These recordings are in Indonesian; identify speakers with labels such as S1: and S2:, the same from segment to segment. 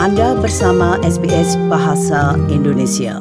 S1: Anda bersama SBS Bahasa Indonesia.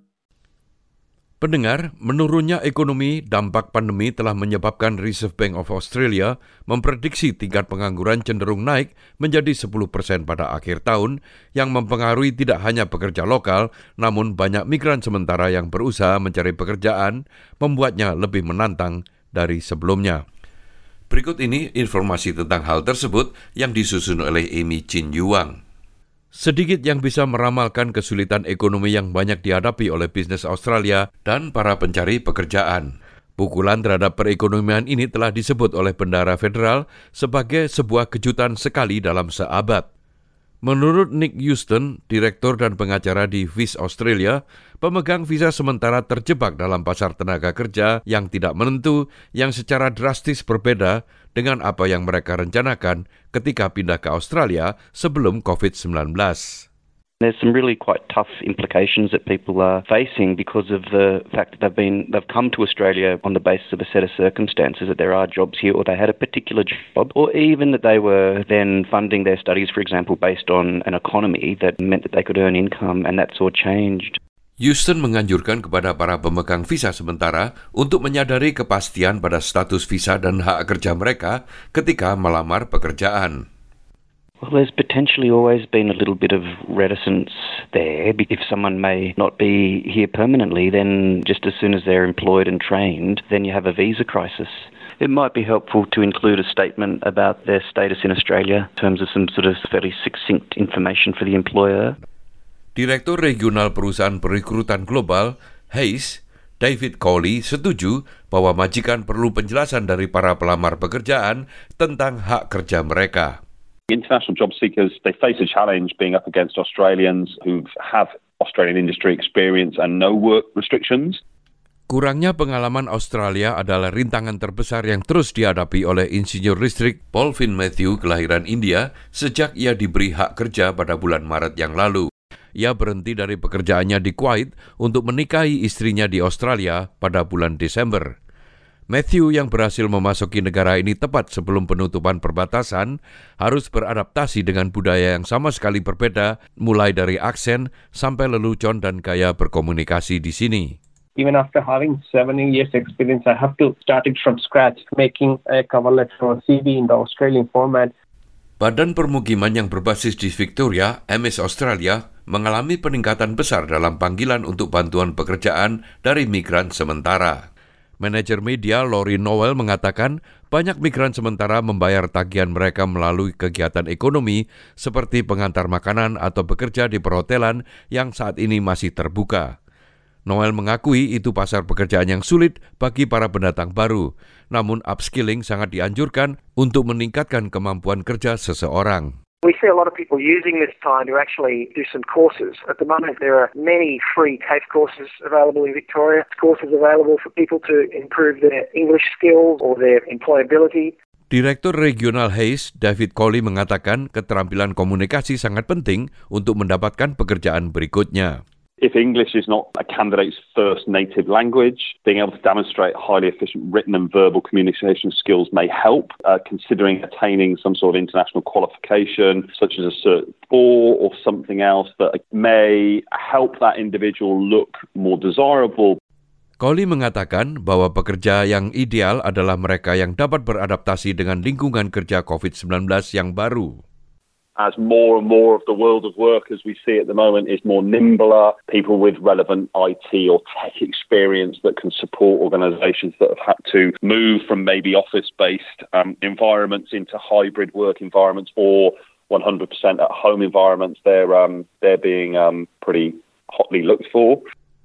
S2: Pendengar, menurunnya ekonomi dampak pandemi telah menyebabkan Reserve Bank of Australia memprediksi tingkat pengangguran cenderung naik menjadi 10% pada akhir tahun, yang mempengaruhi tidak hanya pekerja lokal, namun banyak migran sementara yang berusaha mencari pekerjaan, membuatnya lebih menantang dari sebelumnya. Berikut ini informasi tentang hal tersebut yang disusun oleh Amy Chin Yuang. Sedikit yang bisa meramalkan kesulitan ekonomi yang banyak dihadapi oleh bisnis Australia dan para pencari pekerjaan. Pukulan terhadap perekonomian ini telah disebut oleh Bendahara Federal sebagai sebuah kejutan sekali dalam seabad. Menurut Nick Houston, direktur dan pengacara di Vis Australia, pemegang visa sementara terjebak dalam pasar tenaga kerja yang tidak menentu, yang secara drastis berbeda dengan apa yang mereka rencanakan ketika pindah ke Australia sebelum COVID-19.
S3: There's some really quite tough implications that people are facing because of the fact that they've come to Australia on the basis of a set of circumstances, that there are jobs here or they had a particular job, or even that they were then funding their studies, for example, based on an economy that meant that they could earn income, and that's all changed.
S2: Houston menganjurkan kepada para pemegang visa sementara untuk menyadari kepastian pada status visa dan hak kerja mereka ketika melamar pekerjaan.
S3: Well, there's potentially always been a little bit of reticence there. If someone may not be here permanently, then just as soon as they're employed and trained, then you have a visa crisis. It might be helpful to include a statement about their status in Australia in terms of some sort of fairly succinct information for the employer.
S2: Direktur Regional Perusahaan Perekrutan Global, Hayes, David Cawley, setuju bahwa majikan perlu penjelasan dari para pelamar pekerjaan tentang hak kerja mereka.
S4: International job seekers, they face a challenge being up against Australians who have Australian industry experience and no work restrictions.
S2: Kurangnya pengalaman Australia adalah rintangan terbesar yang terus dihadapi oleh insinyur listrik Paul Finn Matthew kelahiran India sejak ia diberi hak kerja pada bulan Maret yang lalu. Ia berhenti dari pekerjaannya di Kuwait untuk menikahi istrinya di Australia pada bulan Desember. Matthew yang berhasil memasuki negara ini tepat sebelum penutupan perbatasan harus beradaptasi dengan budaya yang sama sekali berbeda, mulai dari aksen sampai lelucon dan gaya berkomunikasi di sini.
S5: Even after having 7 years experience, I have to start it from scratch, making a cover letter or CV in the Australian format.
S2: Badan Permukiman yang berbasis di Victoria, MS Australia, mengalami peningkatan besar dalam panggilan untuk bantuan pekerjaan dari migran sementara. Manajer media Lori Noel mengatakan banyak migran sementara membayar tagihan mereka melalui kegiatan ekonomi seperti pengantar makanan atau bekerja di perhotelan yang saat ini masih terbuka. Noel mengakui itu pasar pekerjaan yang sulit bagi para pendatang baru, namun upskilling sangat dianjurkan untuk meningkatkan kemampuan kerja seseorang.
S6: We see a lot of people using this time to actually do some courses. At the moment, there are many free TAFE courses available in Victoria, courses available for people to improve their English skills or their employability.
S2: Direktur Regional Hayes, David Cawley mengatakan keterampilan komunikasi sangat penting untuk mendapatkan pekerjaan berikutnya.
S4: If English is not a candidate's first native language, being able to demonstrate highly efficient written and verbal communication skills may help, considering attaining some sort of international qualification, such as a Cert 4 or something else that may help that individual look more desirable.
S2: Cawley mengatakan bahwa pekerja yang ideal adalah mereka yang dapat beradaptasi dengan lingkungan kerja COVID-19 yang baru.
S4: As more and more of the world of work as we see at the moment is more nimbler, people with relevant IT or tech experience that can support organisations that have had to move from maybe office-based environments into hybrid work environments or 100% at home environments, they're being pretty hotly looked for.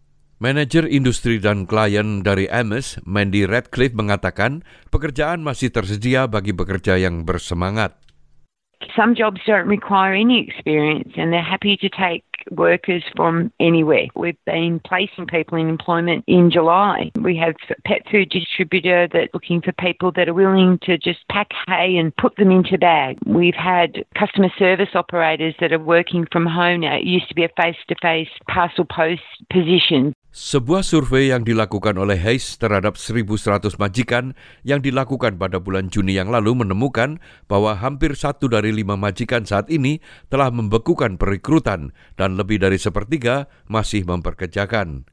S2: Manajer industri dan klien dari Ames, Mandy Radcliffe mengatakan pekerjaan masih tersedia bagi pekerja yang bersemangat.
S7: Some jobs don't require any experience and they're happy to take workers from anywhere. We've been placing people in employment in July. We have a pet food distributor that's looking for people that are willing to just pack hay and put them into bags. We've had customer service operators that are working from home now. It used to be a face-to-face parcel post position.
S2: Sebuah survei yang dilakukan oleh Hayes terhadap 1.100 majikan yang dilakukan pada bulan Juni yang lalu menemukan bahwa hampir 1 dari 5 majikan saat ini telah membekukan perekrutan dan lebih dari sepertiga masih memperkerjakan.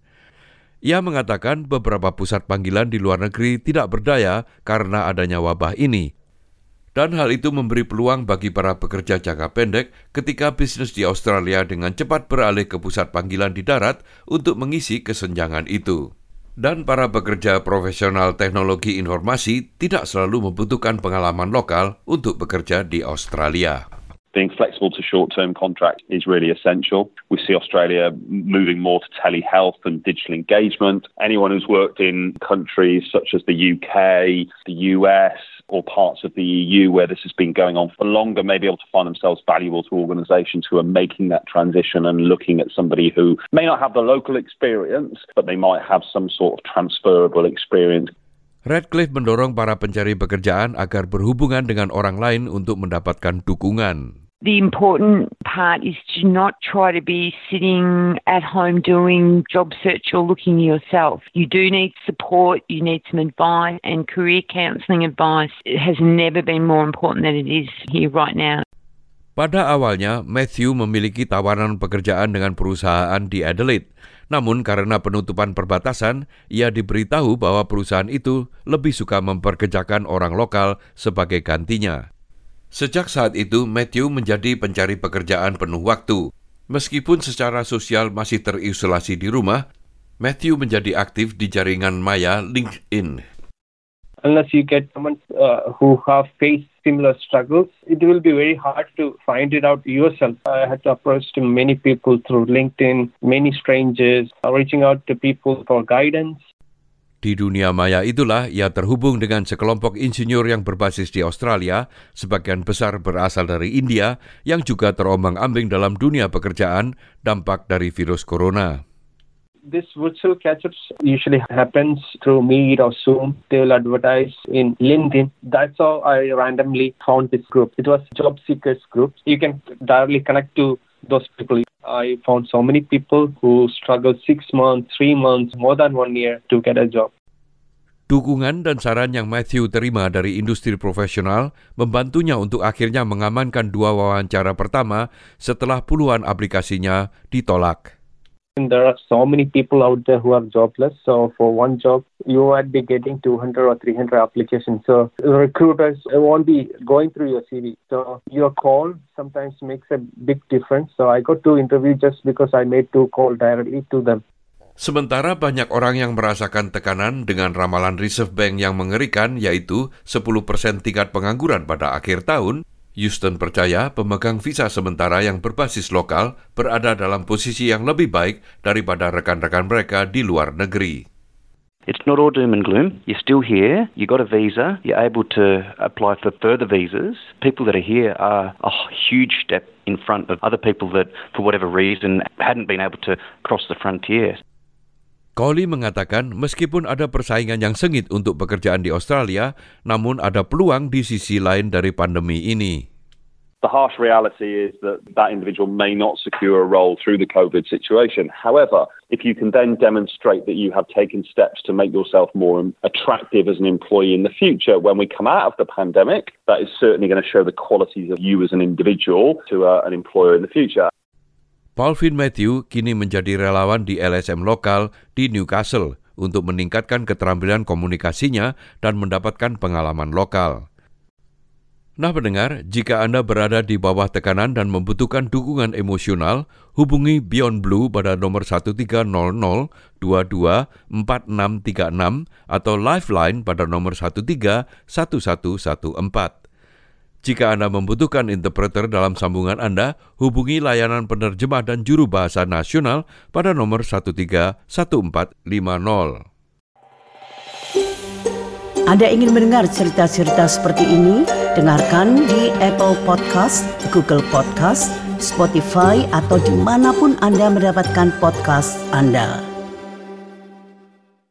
S2: Ia mengatakan beberapa pusat panggilan di luar negeri tidak berdaya karena adanya wabah ini. Dan hal itu memberi peluang bagi para pekerja jangka pendek ketika bisnis di Australia dengan cepat beralih ke pusat panggilan di darat untuk mengisi kesenjangan itu. Dan para pekerja profesional teknologi informasi tidak selalu membutuhkan pengalaman lokal untuk bekerja di Australia.
S4: Being flexible to short-term contracts is really essential. We see Australia moving more to telehealth and digital engagement. Anyone who's worked in countries such as the UK, the US, or parts of the EU where this has been going on for longer may be able to find themselves valuable to organisations who are making that transition and looking at somebody who may not have the local experience, but they might have some sort of transferable experience.
S2: Radcliffe mendorong para pencari pekerjaan agar berhubungan dengan orang lain untuk mendapatkan dukungan.
S7: The important part is to not try to be sitting at home doing job search or looking yourself. You do need support, you need some advice, and career counselling advice has never been more important than it is here right now.
S2: Pada awalnya, Matthew memiliki tawaran pekerjaan dengan perusahaan di Adelaide. Namun karena penutupan perbatasan, ia diberitahu bahwa perusahaan itu lebih suka memperkerjakan orang lokal sebagai gantinya. Sejak saat itu, Matthew menjadi pencari pekerjaan penuh waktu. Meskipun secara sosial masih terisolasi di rumah, Matthew menjadi aktif di jaringan maya LinkedIn.
S5: Unless you get someone who have faced similar struggles, it will be very hard to find it out yourself. I had to approach to many people through LinkedIn, many strangers, reaching out to people for guidance.
S2: Di dunia maya itulah ia terhubung dengan sekelompok insinyur yang berbasis di Australia, sebagian besar berasal dari India, yang juga terombang-ambing dalam dunia pekerjaan dampak dari virus corona.
S5: This virtual catch-ups usually happens through Meet or Zoom. They will advertise in LinkedIn. That's how I randomly found this group. It was job seekers group. You can directly connect to those people. I found so many people who struggled 6 months, 3 months, more than 1 year to get a job.
S2: Dukungan dan saran yang Matthew terima dari industri profesional membantunya untuk akhirnya mengamankan 2 wawancara pertama setelah puluhan aplikasinya ditolak.
S5: And there are so many people out there who are jobless. So for one job, you might be getting 200 or 300 applications. So recruiters won't be going through your CV. So your call sometimes makes a big difference. So I got 2 interviews just because I made 2 calls directly to them.
S2: Sementara banyak orang yang merasakan tekanan dengan ramalan Reserve Bank yang mengerikan, yaitu 10% tingkat pengangguran pada akhir tahun, Houston percaya pemegang visa sementara yang berbasis lokal berada dalam posisi yang lebih baik daripada rekan-rekan mereka di luar negeri.
S3: It's not all doom and gloom. You're still here. You got a visa. You're able to apply for further visas. People that are here are a huge step in front of other people that, for whatever reason, hadn't been able to cross the frontier.
S2: Coley mengatakan meskipun ada persaingan yang sengit untuk pekerjaan di Australia, namun ada peluang di sisi lain dari pandemi ini.
S4: The harsh reality is that that individual may not secure a role through the COVID situation. However, if you can then demonstrate that you have taken steps to make yourself more attractive as an employee in the future, when we come out of the pandemic, that is certainly going to show the qualities of you as an individual to an employer in the future.
S2: Paulvin Matthew kini menjadi relawan di LSM lokal di Newcastle untuk meningkatkan keterampilan komunikasinya dan mendapatkan pengalaman lokal. Nah pendengar, jika Anda berada di bawah tekanan dan membutuhkan dukungan emosional, hubungi Beyond Blue pada nomor 1300-22-4636 atau Lifeline pada nomor 13-1114. Jika Anda membutuhkan interpreter dalam sambungan Anda, hubungi layanan penerjemah dan juru bahasa nasional pada nomor 131450.
S1: Anda ingin mendengar cerita-cerita seperti ini? Dengarkan di Apple Podcast, Google Podcast, Spotify, atau dimanapun Anda mendapatkan podcast Anda.